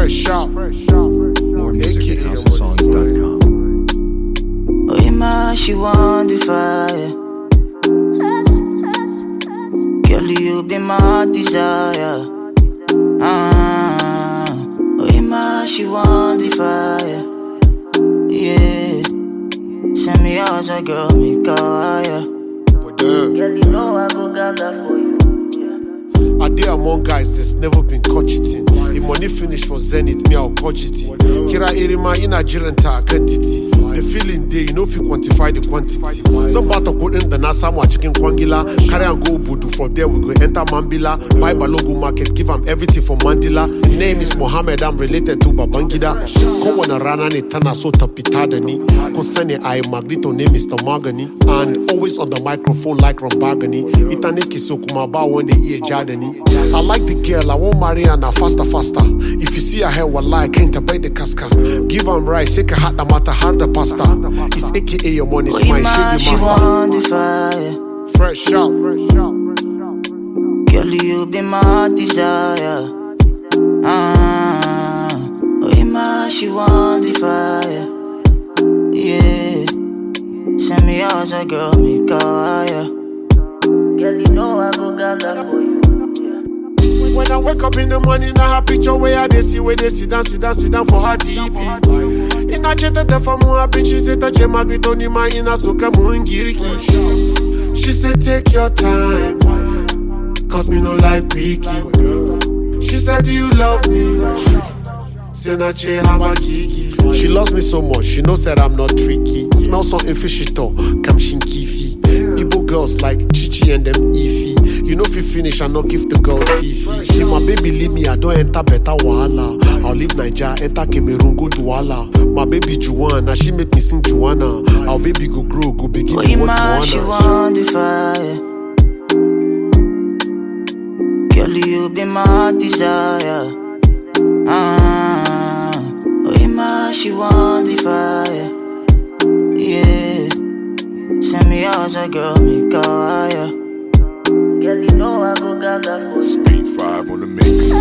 Fresh out. More music at housesongs.com. Oh, Ima, she want the fire. Girl, you be my desire. Oh, Ima, she want the fire. Yeah. Send me out, so girl, me kaya. Girl, you know I go gaga for you. I dey among guys that's never been caught cheating. If money finish for Zenith, me I'll cogit it. Kira Irima in a jiranta quantity. The feeling day, you know if you quantify the quantity. Some part of coding the NASA chicken kwangila. Carry and go Budu. From there we go enter Mambila. Buy Balogu market, give them everything for Mandila. Name is Mohammed, I'm related to Babangida. Kowana rana ni tana so tapitada ni. Konsane I Magrito name Mr. Magani. And always on the microphone like Rambagani. Itaneki so kumaba one day ear jadani. I like the girl, I won't marry her now faster. If you see her hair, wallah, I can't buy the casca. Give them rice, take a hat, no matter how the pasta. It's AKA your money, it's my shady She want the fire. Fresh out. Girl, you be my desire. Oh, Ima, she want the fire. Yeah. Send me out, so girl, me kaya. Girl, you know I go gaga for you. When I wake up in the morning, I have picture where I they see where they sit down for her TP. In a jet the for more bitches that touch my gritoni my in a soka muingiriki. She said take your time, cause me no like picky. She said do you love me? Say na che hamakiki. She loves me so much, she knows that I'm not tricky. Smell something fishy to kamshin kifi. Igbo girls like Chichi and them Ify. You know if you finish and not give the girl TV. If my baby leave me, I don't enter better wahala. I'll leave Nigeria, enter Cameroon, go Douala. My baby Juana, she make me sing Juana. Our baby go grow, go begin to work Juana. She want the fire. Girl, you be my desire. Oh, Ima, she want the fire. Yeah. Send me out, so girl, me kaya. Girl, you know I go gaga for you. Speed 5 on the mix.